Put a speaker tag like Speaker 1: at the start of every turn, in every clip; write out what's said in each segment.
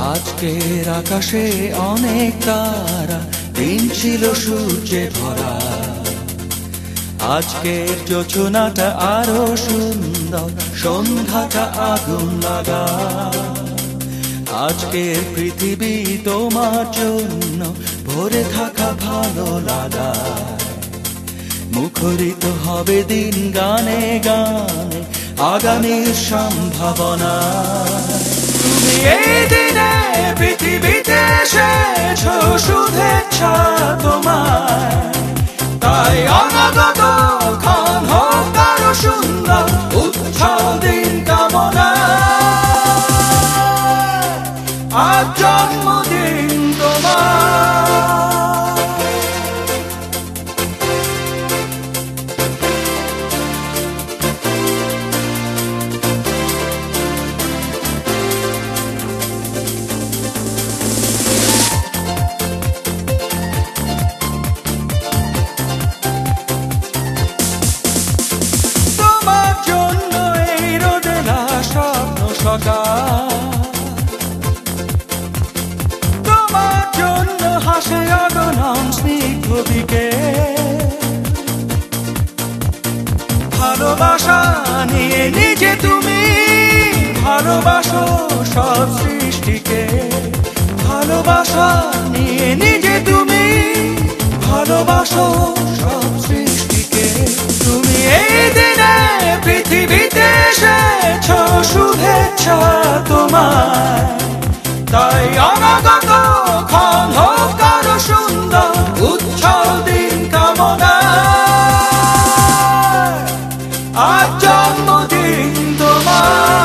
Speaker 1: আজকের আকাশে অনেক তারা, দিন ছিল সূর্যে ভরা। আজকের যোজনাটা আরো সুন্দর, সন্ধ্যাটা আগুন লাগা। আজকের পৃথিবী তোমার জন্য ভরে থাকা ভালো লাগা। মুখরিত হবে দিন গানে গানে, আগামীর সম্ভাবনা। তুমি এই দিনে পৃথিবীতে এসেছো, শুভেচ্ছা তোমায়। তাই অনাগত ক্ষণ হোক আরো সুন্দর, উৎসব দিন কামনা। আজ জন্মদিন তোমার। তোমার জন্য হাসে অগণন স্নিগ্ধ বিকেল। ভালোবাসা নিয়ে নিজে তুমি ভালোবাসো সব সৃষ্টিকে। ভালোবাসা নিয়ে নিজে তুমি ভালোবাসো সব সৃষ্টিকে। তুমি এই দিনে পৃথিবীতে এসেছো, শুভেচ্ছা তোমায়। তাই অনাগত ক্ষণ হোক আরো সুন্দর, উৎসব দিন কামনা। আজ জন্মদিন তোমার।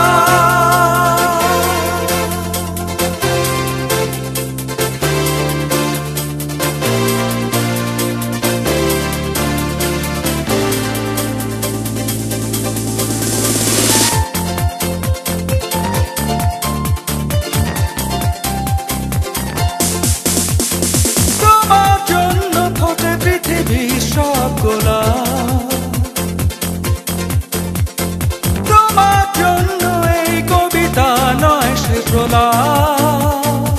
Speaker 1: তোমার জন্য এই কবিতা নয় সে প্রলাপ।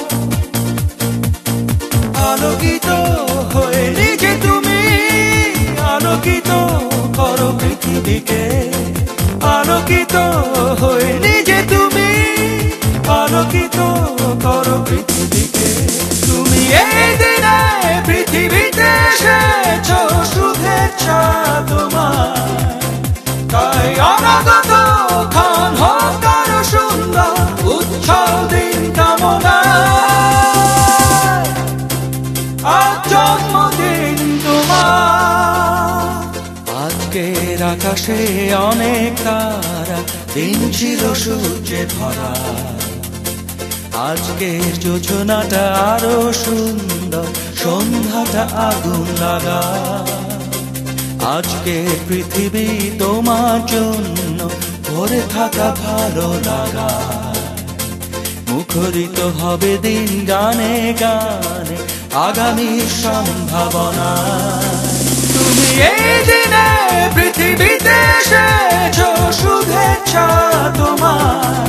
Speaker 1: আলোকিত হয়ে নিজে তুমি আলোকিত করো পৃথিবীকে। আলোকিত হয়ে নিজে তুমি আলোকিত করো পৃথিবীকে। তুমি এই দিনে পৃথিবীতে এসেছো, শুভেচ্ছা তোমার। তাই অনাগত ক্ষণ হোক আরো সুন্দর, উৎসব দিন কামনা। আজ জন্মদিন তোমার। আজকের আকাশে অনেক তারা, দিন ছিল সূর্যে ভরা। আজকের যোজনাটা আরো সুন্দর, সন্ধ্যাটা আগুন লাগা। আজকের পৃথিবী তোমার জন্য ভরে থাকা ভালো লাগা। মুখরিত হবে দিন গানে গানে, আগামীর সম্ভাবনা। তুমি এই দিনে পৃথিবীতে এসেছো, শুভেচ্ছা তোমার।